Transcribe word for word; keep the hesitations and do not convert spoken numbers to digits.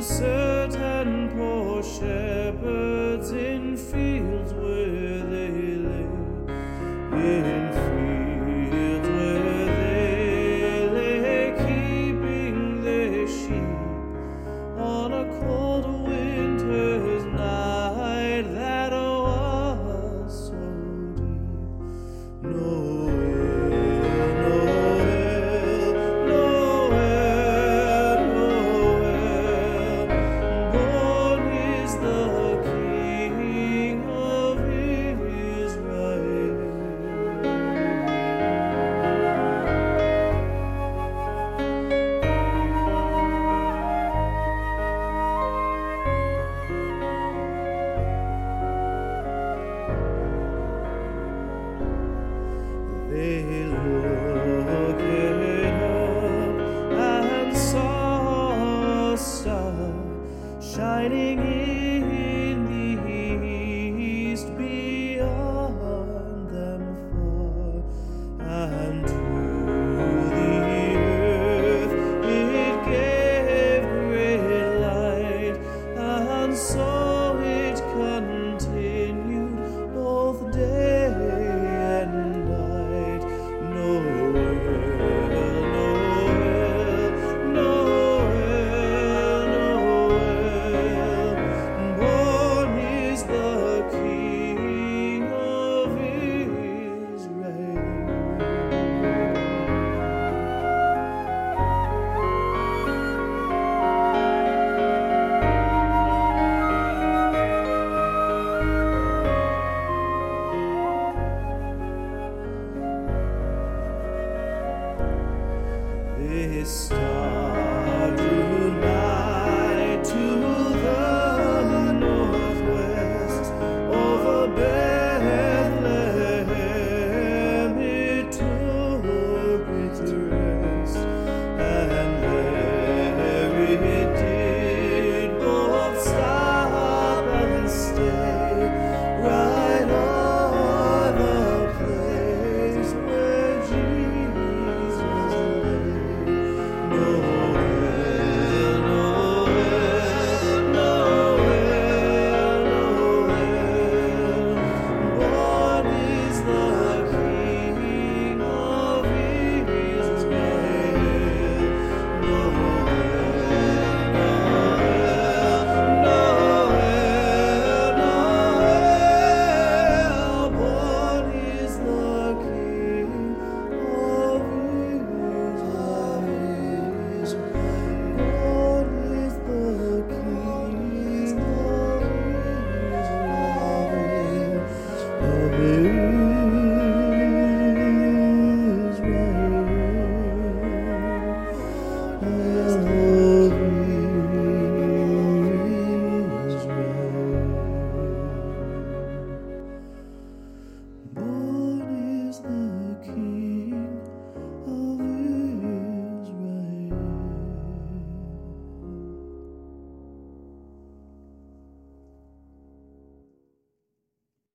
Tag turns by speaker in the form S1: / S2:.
S1: certain poor shepherds in fields where they lay, in fields where they lay, keeping their sheep on a cold winter's night that was so deep. Noel, Noel, Noel, Noel, born is the King of Israel. They looked up and saw a star shining in the east beyond them far, and to the earth it gave great light, and so it continued both day and night. Noel, Noel, Noel, Noel, born is the King of Israel. This star drew nigh to the northwest, over Bethlehem it took its rest, and there it did both stop and stay, right on the place where Jesus lay. Noel, Noel, Noel, Noel, born is the King of Israel. Noel, Noel, Noel, born is the King of Israel. Born is the King of Israel, of Israel.